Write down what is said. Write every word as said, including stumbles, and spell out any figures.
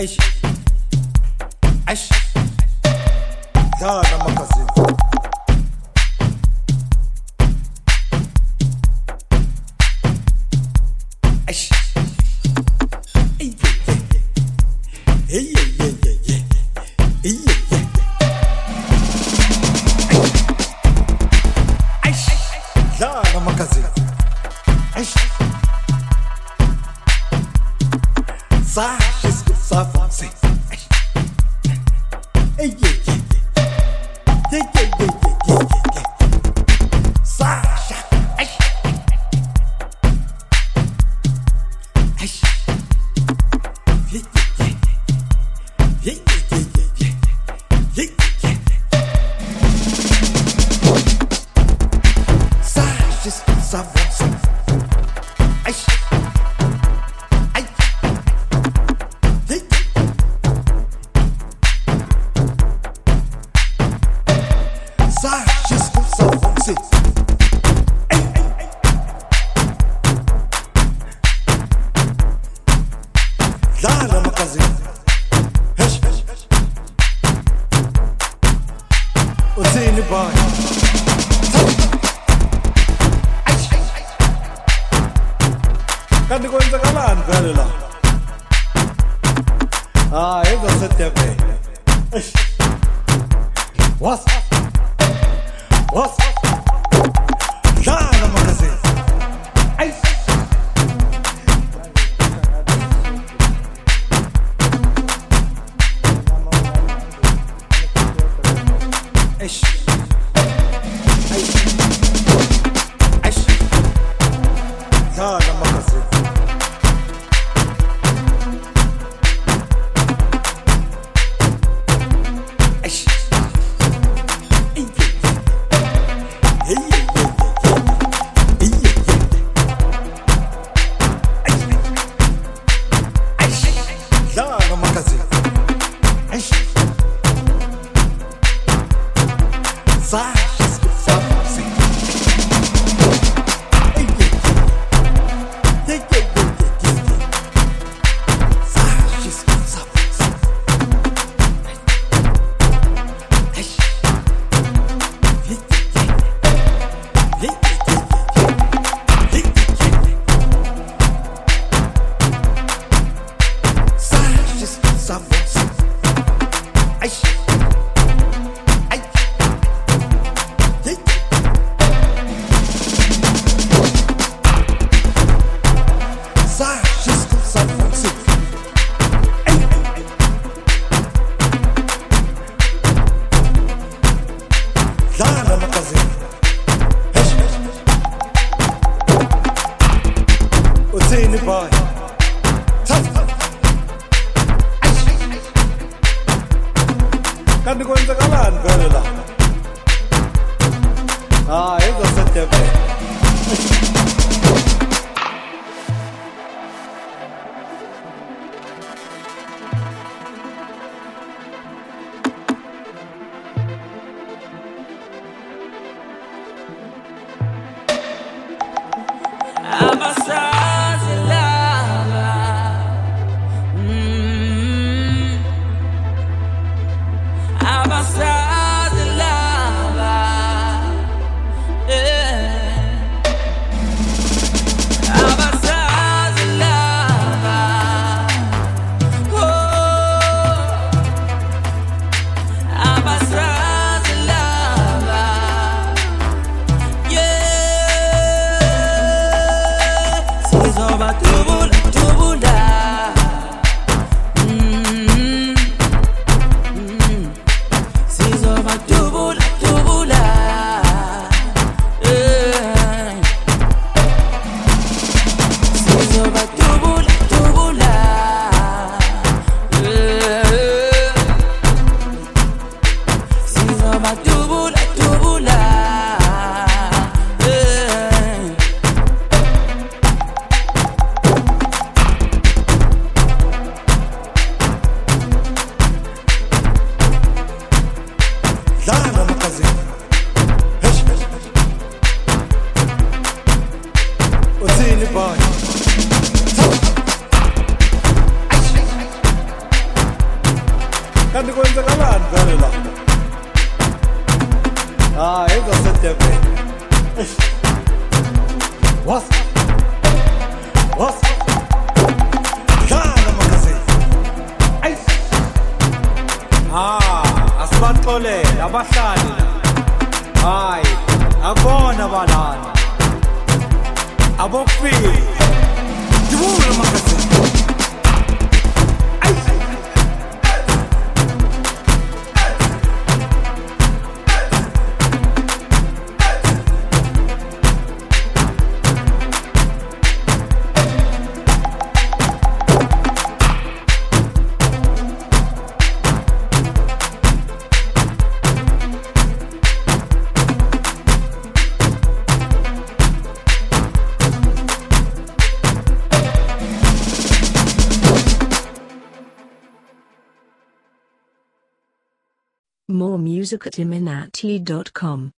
Aish, aish, dala magazine. Aish, hey yeah, hey yeah yeah yeah yeah, hey yeah yeah. Aish, dala magazine. Aish, sa jusqu'au savon c'est. Hey yeah yeah yeah, yeah yeah yeah yeah yeah yeah. Sasha, aish, aish, yeah yeah yeah, yeah yeah yeah yeah, yeah yeah yeah. Sa jusqu'au savon c'est. Aish. Kanti kwenzakalani vele la? Ah, yenza setebe. What's What's Dala magazine. Aish. Aish. Aish. Aish. Dala magazine. Kanti kwenzakalani vele la? Ah, yenza setebe. Ah, hizo setepe. Was? Was? Kana makasi. Ay. Ah, asbatlole, abahlali. Ay, abona balana. Abokufika. Dibula makasi. More music at iminati dot com.